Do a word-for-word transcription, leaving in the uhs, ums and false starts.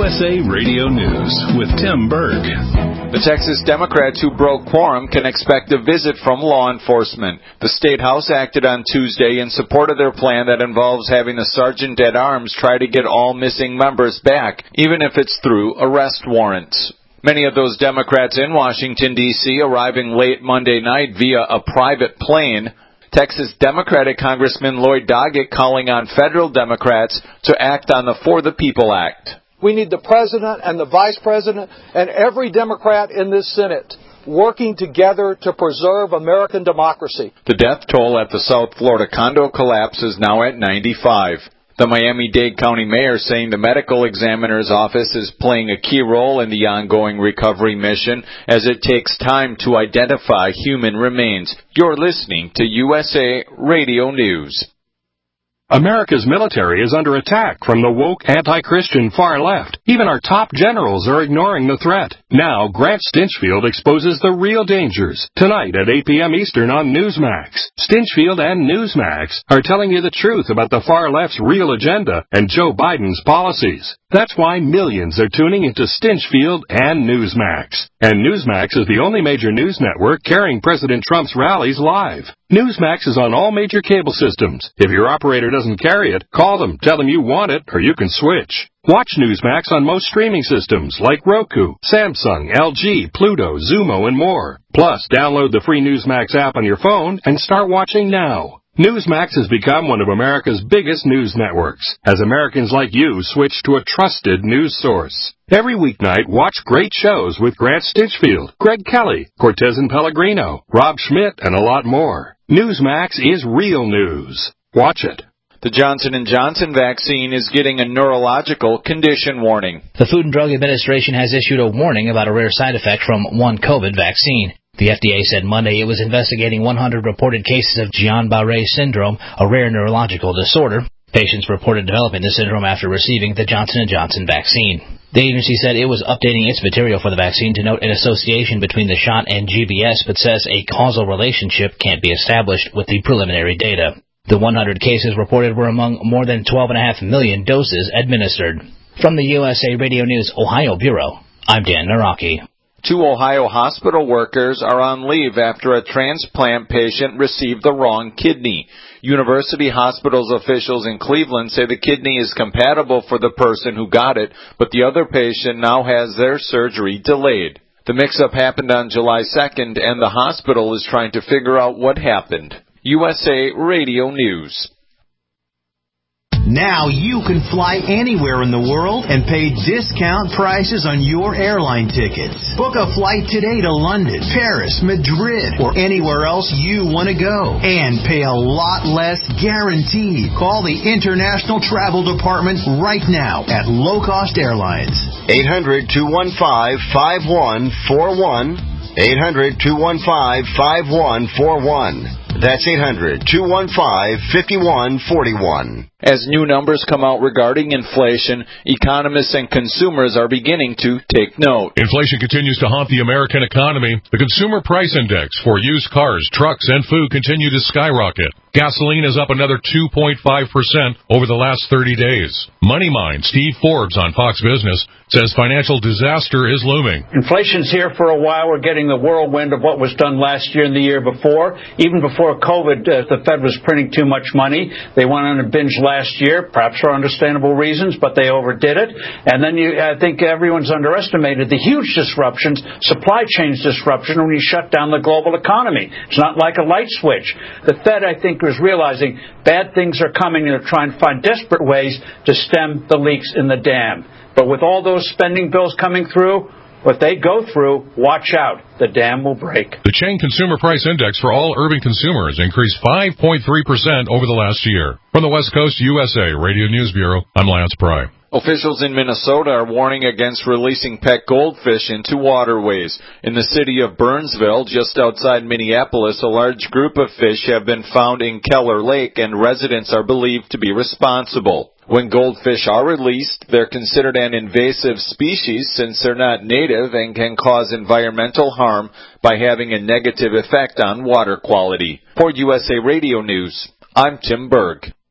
U S A Radio News with Tim Berg. The Texas Democrats who broke quorum can expect a visit from law enforcement. The State House acted on Tuesday in support of their plan that involves having a sergeant at arms try to get all missing members back, even if it's through arrest warrants. Many of those Democrats in Washington, D C arriving late Monday night via a private plane. Texas Democratic Congressman Lloyd Doggett calling on federal Democrats to act on the For the People Act. We need the President and the Vice President and every Democrat in this Senate working together to preserve American democracy. The death toll at the South Florida condo collapse is now at ninety-five. The Miami-Dade County Mayor saying the medical examiner's office is playing a key role in the ongoing recovery mission as it takes time to identify human remains. You're listening to U S A Radio News. America's military is under attack from the woke anti-Christian far left. Even our top generals are ignoring the threat. Now, Grant Stinchfield exposes the real dangers. Tonight at eight p.m. Eastern on Newsmax. Stinchfield and Newsmax are telling you the truth about the far left's real agenda and Joe Biden's policies. That's why millions are tuning into Stinchfield and Newsmax. And Newsmax is the only major news network carrying President Trump's rallies live. Newsmax is on all major cable systems. If your operator doesn't carry it, call them, tell them you want it, or you can switch. Watch Newsmax on most streaming systems like Roku, Samsung, L G, Pluto, Zumo, and more. Plus, download the free Newsmax app on your phone and start watching now. Newsmax has become one of America's biggest news networks, as Americans like you switch to a trusted news source. Every weeknight, watch great shows with Grant Stinchfield, Greg Kelly, Cortez and Pellegrino, Rob Schmidt, and a lot more. Newsmax is real news. Watch it. The Johnson and Johnson vaccine is getting a neurological condition warning. The Food and Drug Administration has issued a warning about a rare side effect from one COVID vaccine. The F D A said Monday it was investigating one hundred reported cases of Guillain-Barré syndrome, a rare neurological disorder. Patients reported developing the syndrome after receiving the Johnson and Johnson vaccine. The agency said it was updating its material for the vaccine to note an association between the shot and G B S, but says a causal relationship can't be established with the preliminary data. The one hundred cases reported were among more than twelve point five million doses administered. From the U S A Radio News Ohio Bureau, I'm Dan Naraki. Two Ohio hospital workers are on leave after a transplant patient received the wrong kidney. University Hospital's officials in Cleveland say the kidney is compatible for the person who got it, but the other patient now has their surgery delayed. The mix-up happened on July second, and the hospital is trying to figure out what happened. U S A Radio News. Now you can fly anywhere in the world and pay discount prices on your airline tickets. Book a flight today to London, Paris, Madrid, or anywhere else you want to go. And pay a lot less guaranteed. Call the International Travel Department right now at Low Cost Airlines. eight hundred, two one five, five one four one. eight hundred, two one five, five one four one. That's eight hundred, two one five, five one four one. As new numbers come out regarding inflation, economists and consumers are beginning to take note. Inflation continues to haunt the American economy. The Consumer Price Index for used cars, trucks, and food continue to skyrocket. Gasoline is up another two point five percent over the last thirty days. MoneyMind Steve Forbes on Fox Business says financial disaster is looming. Inflation's here for a while. We're getting the whirlwind of what was done last year and the year before. Even before COVID, uh, the Fed was printing too much money. They went on a binge last year, perhaps for understandable reasons, but they overdid it. And then you, I think everyone's underestimated the huge disruptions, supply chain disruption when you shut down the global economy. It's not like a light switch. The Fed, I think, is realizing bad things are coming and they're trying to find desperate ways to stem the leaks in the dam. But with all those spending bills coming through, what they go through, watch out. The dam will break. The chain Consumer Price Index for all urban consumers increased five point three percent over the last year. From the West Coast U S A Radio News Bureau, I'm Lance Pry. Officials in Minnesota are warning against releasing pet goldfish into waterways. In the city of Burnsville, just outside Minneapolis, a large group of fish have been found in Keller Lake, and residents are believed to be responsible. When goldfish are released, they're considered an invasive species since they're not native and can cause environmental harm by having a negative effect on water quality. For U S A Radio News, I'm Tim Berg.